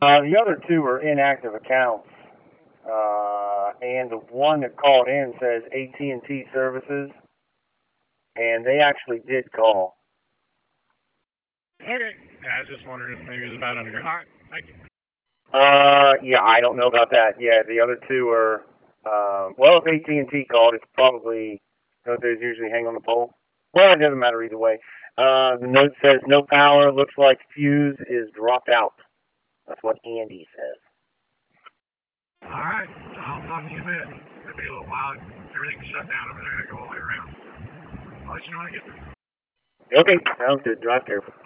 The other two are inactive accounts, and the one that called in says AT&T services, and they actually did call. Okay. Yeah, I was just wondering if maybe it was about under. All right. Thank you. Yeah, I don't know about that. Yeah, the other two are. Well, if AT&T called, it's probably don't they usually hang on the pole. Well, it doesn't matter either way. The note says no power. Looks like fuse is dropped out. That's what Andy says. All right. I'll talk to you in a minute. It'll be a little while. Everything's shut down over there. I go all the way around. I'll let you know when I get there. Okay, sounds good. Drive careful.